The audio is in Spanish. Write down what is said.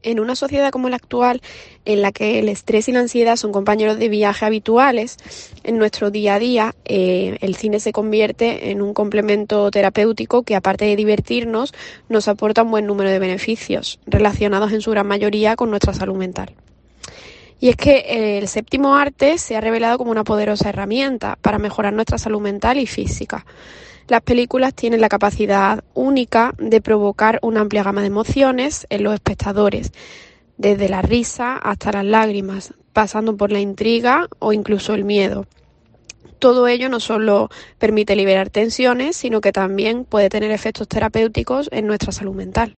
En una sociedad como la actual, en la que el estrés y la ansiedad son compañeros de viaje habituales, en nuestro día a día, el cine se convierte en un complemento terapéutico que, aparte de divertirnos, nos aporta un buen número de beneficios, relacionados en su gran mayoría con nuestra salud mental. Y es que el séptimo arte se ha revelado como una poderosa herramienta para mejorar nuestra salud mental y física. Las películas tienen la capacidad única de provocar una amplia gama de emociones en los espectadores, desde la risa hasta las lágrimas, pasando por la intriga o incluso el miedo. Todo ello no solo permite liberar tensiones, sino que también puede tener efectos terapéuticos en nuestra salud mental.